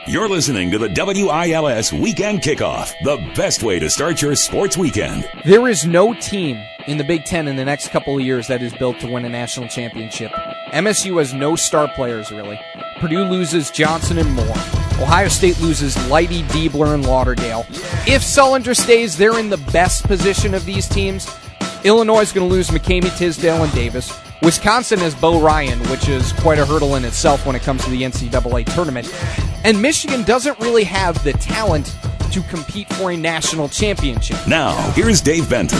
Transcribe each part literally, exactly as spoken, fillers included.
You're listening to the W I L S Weekend Kickoff, the best way to start your sports weekend. There is no team in the Big Ten in the next couple of years that is built to win a national championship. M S U has no star players, really. Purdue loses Johnson and Moore. Ohio State loses Lighty, Diebler, and Lauderdale. If Sullinger stays, they're in the best position of these teams. Illinois is going to lose McCamey, Tisdale, and Davis. Wisconsin has Bo Ryan, which is quite a hurdle in itself when it comes to the N C double A tournament. And Michigan doesn't really have the talent to compete for a national championship. Now, here's Dave Benton.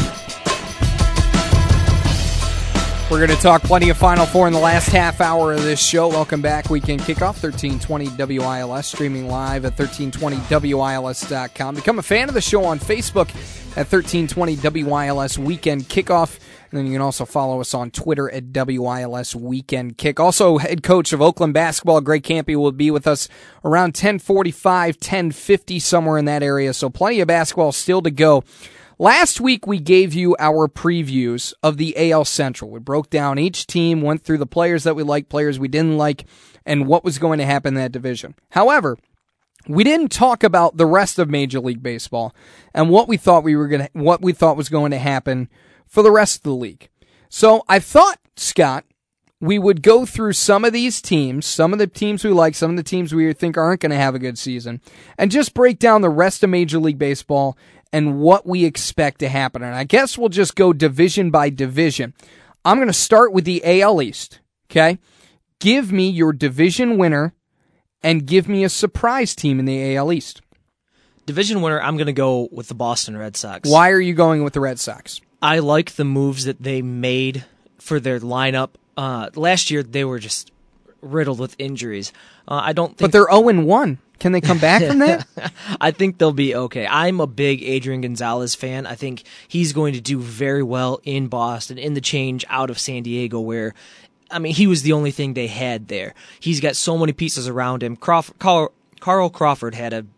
We're going to talk plenty of Final Four in the last half hour of this show. Welcome back. Weekend Kickoff, thirteen twenty W I L S, streaming live at thirteen twenty W I L S dot com. Become a fan of the show on Facebook at thirteen twenty W I L S Weekend Kickoff. And then you can also follow us on Twitter at W I L S Weekend Kick. Also, head coach of Oakland basketball, Greg Kampe, will be with us around ten forty-five, ten fifty, somewhere in that area. So plenty of basketball still to go. Last week, we gave you our previews of the A L Central. We broke down each team, went through the players that we liked, players we didn't like, and what was going to happen in that division. However, we didn't talk about the rest of Major League Baseball and what we thought we were going to, what we thought was going to happen for the rest of the league. So I thought, Scott, we would go through some of these teams, some of the teams we like, some of the teams we think aren't going to have a good season, and just break down the rest of Major League Baseball and what we expect to happen. And I guess we'll just go division by division. I'm going to start with the A L East, okay? Give me your division winner and give me a surprise team in the A L East. Division winner, I'm going to go with the Boston Red Sox. Why are you going with the Red Sox? I like the moves that they made for their lineup. Uh, last year, they were just riddled with injuries. Uh, I don't think, but they're oh and one. Can they come back from that? I think they'll be okay. I'm a big Adrian Gonzalez fan. I think he's going to do very well in Boston, in the change out of San Diego, where, I mean, he was the only thing they had there. He's got so many pieces around him. Crawford, Carl, Carl Crawford had a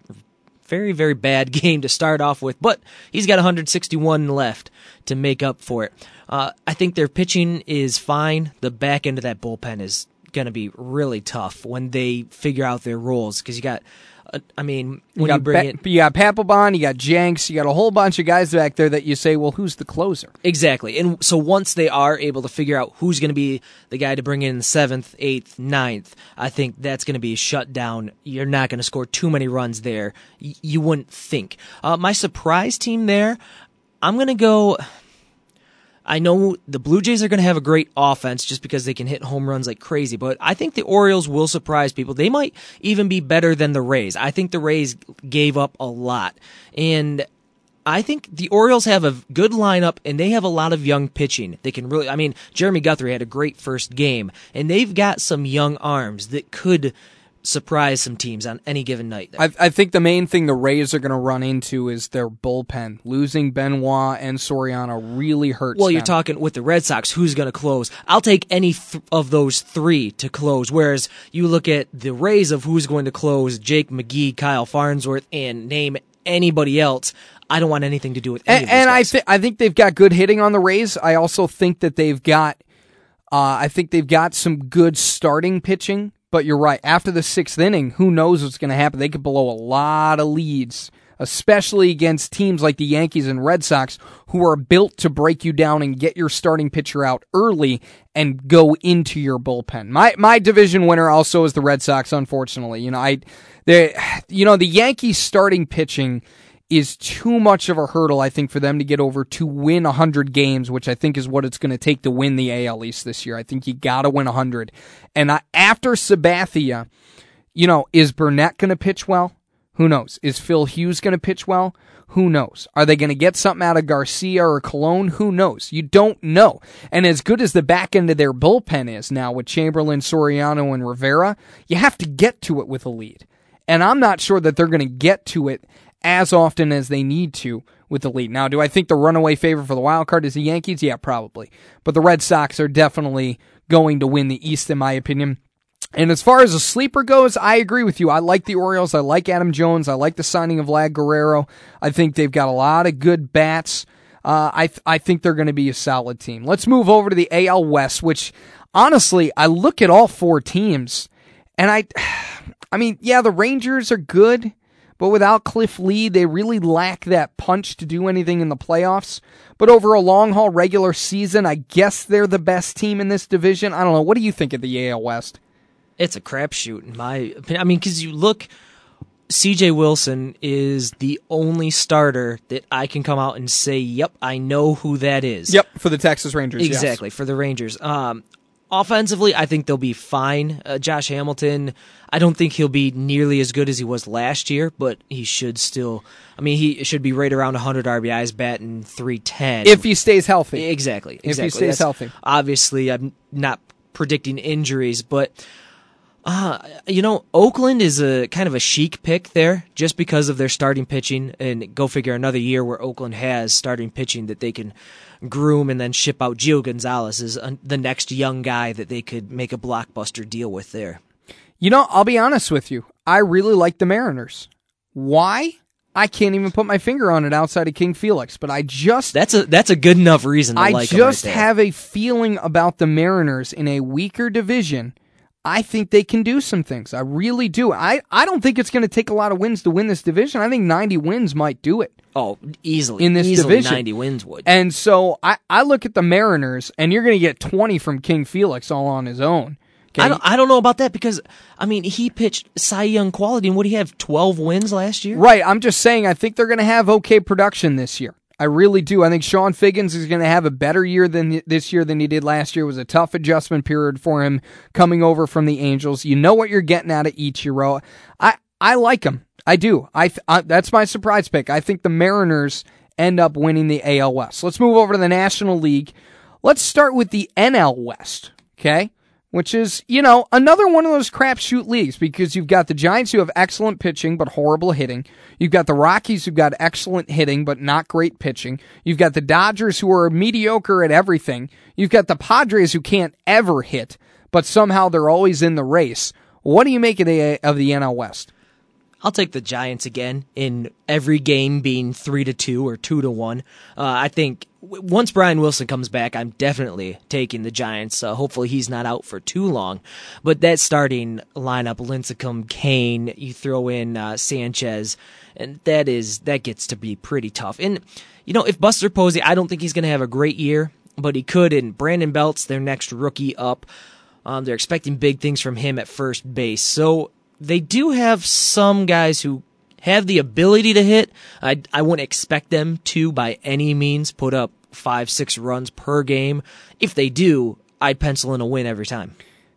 very, very bad game to start off with, but he's got one hundred sixty-one left to make up for it. Uh, I think their pitching is fine. The back end of that bullpen is going to be really tough when they figure out their roles, because you got, uh, I mean, when you, you bring ba- it, you got Papelbon, you got Jenks, you got a whole bunch of guys back there that you say, well, who's the closer? Exactly. And so once they are able to figure out who's going to be the guy to bring in the seventh, eighth, ninth, I think that's going to be shut down. You're not going to score too many runs there. Y- you wouldn't think. Uh, my surprise team there, I'm going to go. I know the Blue Jays are going to have a great offense just because they can hit home runs like crazy, but I think the Orioles will surprise people. They might even be better than the Rays. I think the Rays gave up a lot, and I think the Orioles have a good lineup, and they have a lot of young pitching. They can really, I mean, Jeremy Guthrie had a great first game, and they've got some young arms that could surprise some teams on any given night. I, I think the main thing the Rays are going to run into is their bullpen. Losing Benoit and Soriano really hurts Well, you're them. talking with the Red Sox, who's going to close? I'll take any th- of those three to close, whereas you look at the Rays of who's going to close, Jake McGee, Kyle Farnsworth, and name anybody else. I don't want anything to do with any and, of those and guys. I, th- I think they've got good hitting on the Rays. I also think that they've got, uh, I think they've got some good starting pitching. But you're right. After the sixth inning, who knows what's going to happen? They could blow a lot of leads, especially against teams like the Yankees and Red Sox, who are built to break you down and get your starting pitcher out early and go into your bullpen. My my division winner also is the Red Sox. Unfortunately, you know I, they, you know the Yankees starting pitching is too much of a hurdle, I think, for them to get over to win one hundred games, which I think is what it's going to take to win the A L East this year. I think you got to win one hundred. And I, after Sabathia, you know, is Burnett going to pitch well? Who knows? Is Phil Hughes going to pitch well? Who knows? Are they going to get something out of Garcia or Colon? Who knows? You don't know. And as good as the back end of their bullpen is now with Chamberlain, Soriano, and Rivera, you have to get to it with a lead. And I'm not sure that they're going to get to it as often as they need to with the lead. Now, do I think the runaway favorite for the wild card is the Yankees? Yeah, probably. But the Red Sox are definitely going to win the East, in my opinion. And as far as a sleeper goes, I agree with you. I like the Orioles. I like Adam Jones. I like the signing of Vlad Guerrero. I think they've got a lot of good bats. Uh, I th- I think they're going to be a solid team. Let's move over to the A L West, which, honestly, I look at all four teams, and I... I mean, yeah, the Rangers are good, but without Cliff Lee, they really lack that punch to do anything in the playoffs. But over a long-haul regular season, I guess they're the best team in this division. I don't know. What do you think of the A L West? It's a crapshoot, in my opinion. I mean, because you look, C J Wilson is the only starter that I can come out and say, yep, I know who that is. Yep, for the Texas Rangers. Exactly, yes. for the Rangers. Um, offensively, I think they'll be fine. Uh, Josh Hamilton, I don't think he'll be nearly as good as he was last year, but he should still, I mean, he should be right around one hundred R B Is, batting three ten. If he stays healthy. Exactly. If exactly. he stays That's, healthy. Obviously, I'm not predicting injuries, but Uh, you know, Oakland is a kind of a chic pick there just because of their starting pitching, and go figure another year where Oakland has starting pitching that they can groom and then ship out. Gio Gonzalez is uh, the next young guy that they could make a blockbuster deal with there. You know, I'll be honest with you. I really like the Mariners. Why? I can't even put my finger on it outside of King Felix, but I just... That's a that's a good enough reason to I like them just right there. have a feeling about the Mariners in a weaker division. I think they can do some things. I really do. I, I don't think it's going to take a lot of wins to win this division. I think ninety wins might do it. Oh, easily. In this easily division. ninety wins would. And so I, I look at the Mariners, and you're going to get twenty from King Felix all on his own. Okay? I don't I don't know about that because, I mean, he pitched Cy Young quality, and would he have twelve wins last year? Right. I'm just saying I think they're going to have okay production this year. I really do. I think Sean Figgins is going to have a better year than this year than he did last year. It was a tough adjustment period for him coming over from the Angels. You know what you're getting out of Ichiro. I, I like him. I do. I, I that's my surprise pick. I think the Mariners end up winning the A L West. Let's move over to the National League. Let's start with the N L West, okay? Which is, you know, another one of those crapshoot leagues because you've got the Giants who have excellent pitching but horrible hitting. You've got the Rockies who've got excellent hitting but not great pitching. You've got the Dodgers who are mediocre at everything. You've got the Padres who can't ever hit, but somehow they're always in the race. What do you make of the, of the N L West? I'll take the Giants again in every game being three to two or two to one. Uh, I think w- once Brian Wilson comes back, I'm definitely taking the Giants. Uh, hopefully he's not out for too long. But that starting lineup, Lincecum, Kane, you throw in uh, Sanchez, and that is that gets to be pretty tough. And you know, if Buster Posey, I don't think he's going to have a great year, but he could. And Brandon Belt's their next rookie up. Um, they're expecting big things from him at first base. So they do have some guys who have the ability to hit. I, I wouldn't expect them to, by any means, put up five, six runs per game. If they do, I'd pencil in a win every time.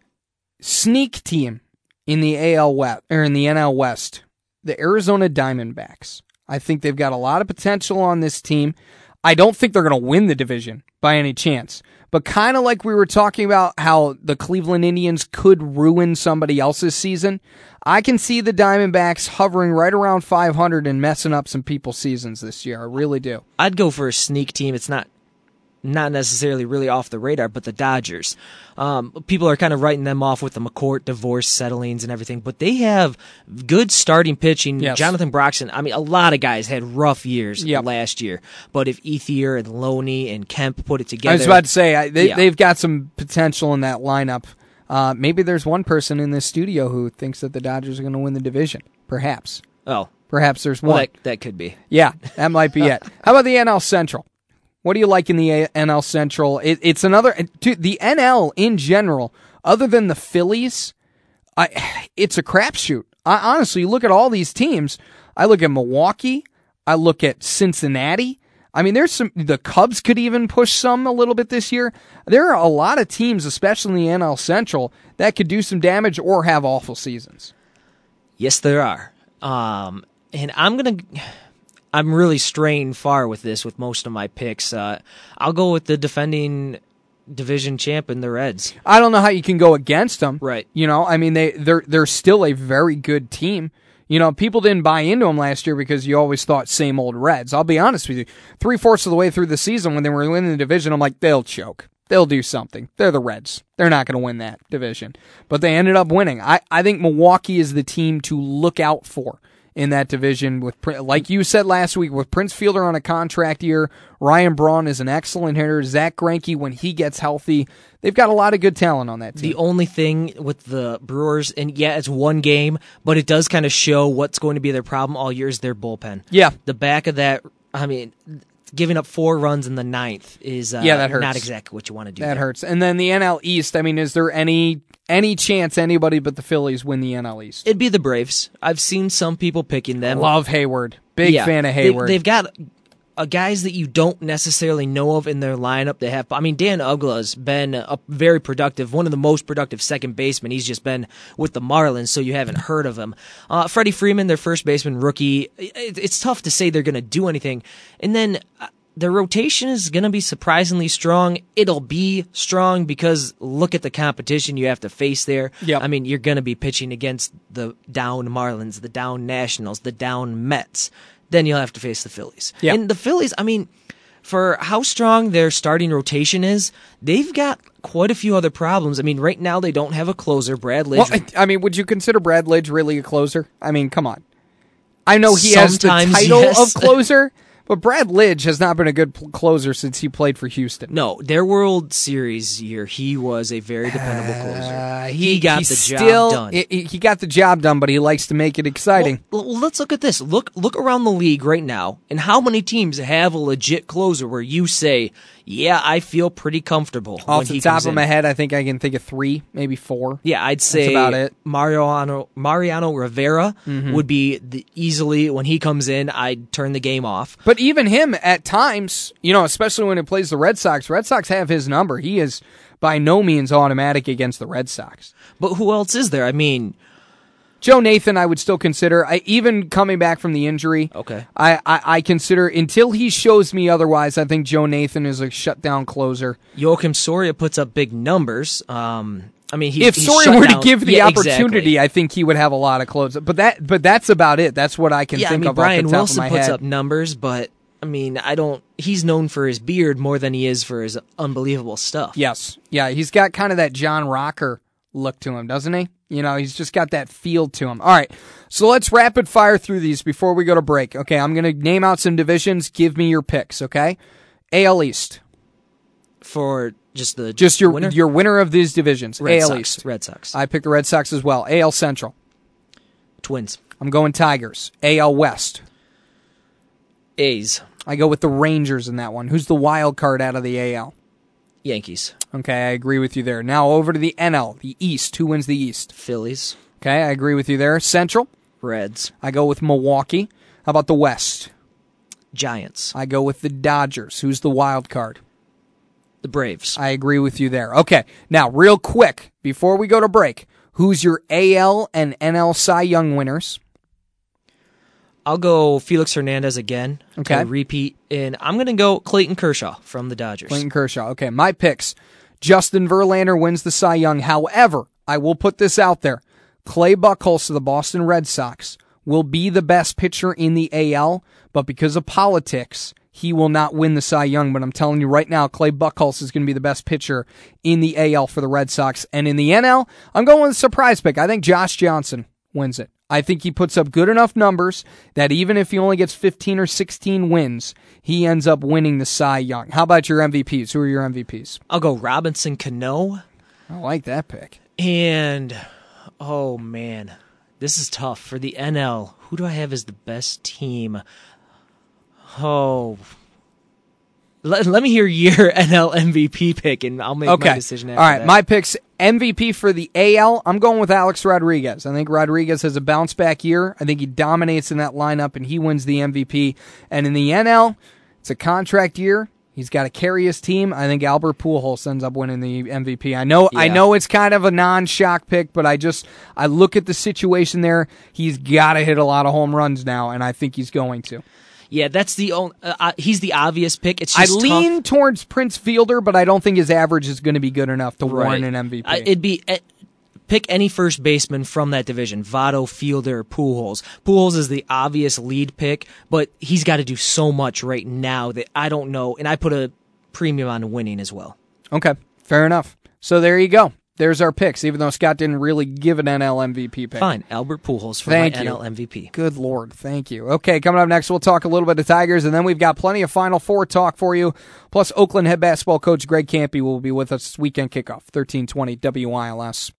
Sneak team in the A L West, or in the N L West, the Arizona Diamondbacks. I think they've got a lot of potential on this team. I don't think they're going to win the division by any chance. But kind of like we were talking about how the Cleveland Indians could ruin somebody else's season, I can see the Diamondbacks hovering right around five hundred and messing up some people's seasons this year. I really do. I'd go for a sneak team. It's not not necessarily really off the radar, but the Dodgers. Um, people are kind of writing them off with the McCourt divorce settlings and everything, but they have good starting pitching. Yes. Jonathan Broxton, I mean, a lot of guys had rough years Yep. last year, but if Ethier and Loney and Kemp put it together... I was about to say, I, they, Yeah. they've got some potential in that lineup. Uh, maybe there's one person in this studio who thinks that the Dodgers are going to win the division. Perhaps. Oh, Perhaps there's well, one. that, that could be. Yeah, that might be it. How about the N L Central? What do you like in the A- N L Central? It, it's another... Dude, the N L in general, other than the Phillies, I, it's a crapshoot. I, honestly, you look at all these teams. I look at Milwaukee. I look at Cincinnati. I mean, there's some... The Cubs could even push some a little bit this year. There are a lot of teams, especially in the N L Central, that could do some damage or have awful seasons. Yes, there are. Um, and I'm going to... I'm really straying far with this with most of my picks. Uh, I'll go with the defending division champion, the Reds. I don't know how you can go against them. Right. You know, I mean, they, they're, they're still a very good team. You know, people didn't buy into them last year because you always thought same old Reds. I'll be honest with you. Three-fourths of the way through the season when they were winning the division, I'm like, they'll choke. They'll do something. They're the Reds. They're not going to win that division. But they ended up winning. I, I think Milwaukee is the team to look out for in that division. With, like you said last week, with Prince Fielder on a contract year, Ryan Braun is an excellent hitter. Zach Greinke, when he gets healthy, they've got a lot of good talent on that team. The only thing with the Brewers, and yeah, it's one game, but it does kind of show what's going to be their problem all year is their bullpen. Yeah. The back of that, I mean, giving up four runs in the ninth is uh, yeah, that hurts. not exactly what you want to do. That there. hurts. And then the N L East, I mean, is there any any chance anybody but the Phillies win the N L East? It'd be the Braves. I've seen some people picking them. Love Hayward. Big yeah, fan of Hayward. They, they've got uh, guys that you don't necessarily know of in their lineup. They have, I mean, Dan Uggla's been a very productive, one of the most productive second basemen. He's just been with the Marlins, so you haven't heard of him. Uh, Freddie Freeman, their first baseman rookie. It, it's tough to say they're going to do anything. And then uh, their rotation is going to be surprisingly strong. It'll be strong because look at the competition you have to face there. Yep. I mean, you're going to be pitching against the down Marlins, the down Nationals, the down Mets. Then you'll have to face the Phillies. Yep. And the Phillies, I mean, for how strong their starting rotation is, they've got quite a few other problems. I mean, right now they don't have a closer, Brad Lidge. Well, I, I mean, would you consider Brad Lidge really a closer? I mean, come on. I know he Sometimes, has the title yes. of closer, but Brad Lidge has not been a good pl- closer since he played for Houston. No, their World Series year, he was a very dependable closer. Uh, he, he got he the still, job done. He, he got the job done, but he likes to make it exciting. Well, well, let's look at this. Look, look around the league right now, and how many teams have a legit closer where you say, "Yeah, I feel pretty comfortable." Off when the he top comes of in. my head, I think I can think of three, maybe four. Yeah, I'd say about it. Mariano Mariano Rivera Mm-hmm. would be the, easily when he comes in. I'd turn the game off. But even him, at times, you know, especially when he plays the Red Sox, Red Sox have his number. He is by no means automatic against the Red Sox. But who else is there? I mean, Joe Nathan, I would still consider. I, even coming back from the injury, Okay. I, I, I consider, until he shows me otherwise, I think Joe Nathan is a shutdown closer. Joakim Soria puts up big numbers. Um, I mean, he, If he's Soria shut were down- to give the Yeah, opportunity, exactly. I think he would have a lot of close. But that, but that's about it. That's what I can Yeah, I think mean, of Brian off the top Wilson of my puts head. up numbers, but I mean, I don't. He's known for his beard more than he is for his unbelievable stuff. Yes. Yeah, he's got kind of that John Rocker look to him, doesn't he? You know, he's just got that feel to him. All right, so let's rapid fire through these before we go to break. Okay, I'm going to name out some divisions. Give me your picks, okay? A L East. For just the Just your winner? your winner of these divisions. Red A L Sox. East. Red Sox. I picked the Red Sox as well. A L Central. Twins. I'm going Tigers. A L West. A's. I go with the Rangers in that one. Who's the wild card out of the A L? Yankees. Okay, I agree with you there. Now over to the N L, the East. Who wins the East? Phillies. Okay, I agree with you there. Central, Reds. I go with Milwaukee. How about the West? Giants. I go with the Dodgers. Who's the wild card? The Braves. I agree with you there. Okay, now real quick, before we go to break, who's your A L and N L Cy Young winners? I'll go Felix Hernandez again. Okay. To repeat. And I'm going to go Clayton Kershaw from the Dodgers. Clayton Kershaw. Okay, my picks. Justin Verlander wins the Cy Young. However, I will put this out there. Clay Buchholz of the Boston Red Sox will be the best pitcher in the A L, but because of politics, he will not win the Cy Young. But I'm telling you right now, Clay Buchholz is going to be the best pitcher in the A L for the Red Sox. And in the N L, I'm going with a surprise pick. I think Josh Johnson wins it. I think he puts up good enough numbers that even if he only gets fifteen or sixteen wins, he ends up winning the Cy Young. How about your M V Ps? Who are your M V Ps? I'll go Robinson Cano. I like that pick. And, oh man, this is tough. For the N L, who do I have as the best team? Oh, let, let me hear your N L M V P pick, and I'll make Okay. my decision after All right, that. my picks, M V P for the A L, I'm going with Alex Rodriguez. I think Rodriguez has a bounce-back year. I think he dominates in that lineup, and he wins the M V P. And in the N L, it's a contract year. He's got to carry his team. I think Albert Pujols ends up winning the M V P. I know, I Yeah. know it's kind of a non-shock pick, but I just I look at the situation there. He's got to hit a lot of home runs now, and I think he's going to. Yeah, that's the only. Uh, uh, he's the obvious pick. It's I just lean tough. towards Prince Fielder, but I don't think his average is going to be good enough to warrant an M V P. I, it'd be uh, pick any first baseman from that division: Votto, Fielder, Pujols. Pujols is the obvious lead pick, but he's got to do so much right now that I don't know. And I put a premium on winning as well. Okay, fair enough. So there you go. there's our picks, even though Scott didn't really give an N L M V P pick. Fine, Albert Pujols for Thank my you. N L M V P. Good Lord, thank you. Okay, coming up next, we'll talk a little bit of Tigers, and then we've got plenty of Final Four talk for you. Plus, Oakland head basketball coach Greg Kampe will be with us this weekend kickoff, thirteen twenty W I L S.